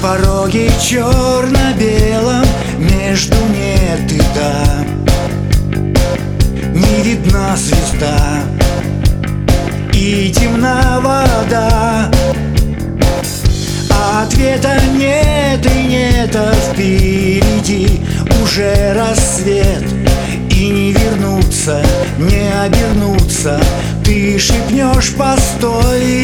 пороге черно-белом между нет и да не видна звезда и темна вода. Ответа нет и нет, а впереди уже рассвет. И не вернуться, не обернуться, ты шепнешь постой.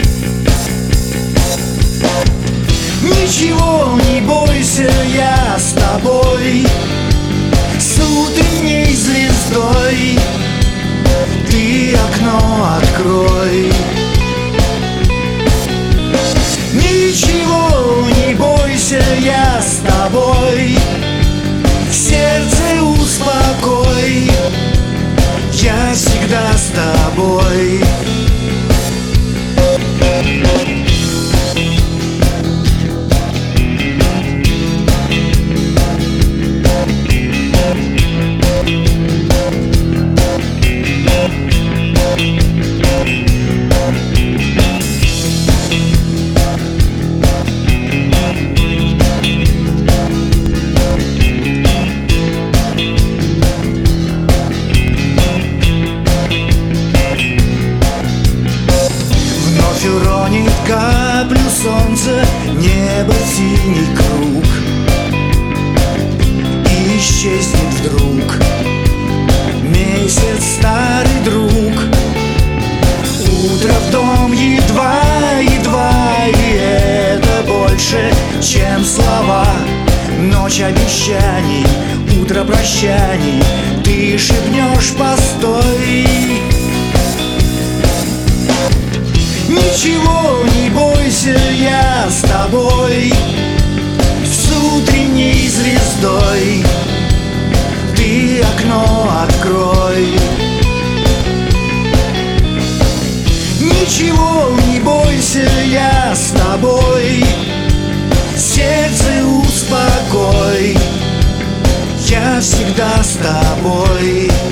Ничего не бойся, я с тобой, с утренней звездой. Ты окно открой. Ничего не бойся, я с тобой, сердце успокой, я всегда с тобой. Уронит каплю солнца, небо синий круг, и исчезнет вдруг месяц, старый друг. Утро в дом едва-едва, и это больше, чем слова. Ночь обещаний, утро прощаний, ты шепнешь постой. Ничего не бойся, я с тобой, с утренней звездой. Ты окно открой. Ничего не бойся, я с тобой, сердце успокой, я всегда с тобой.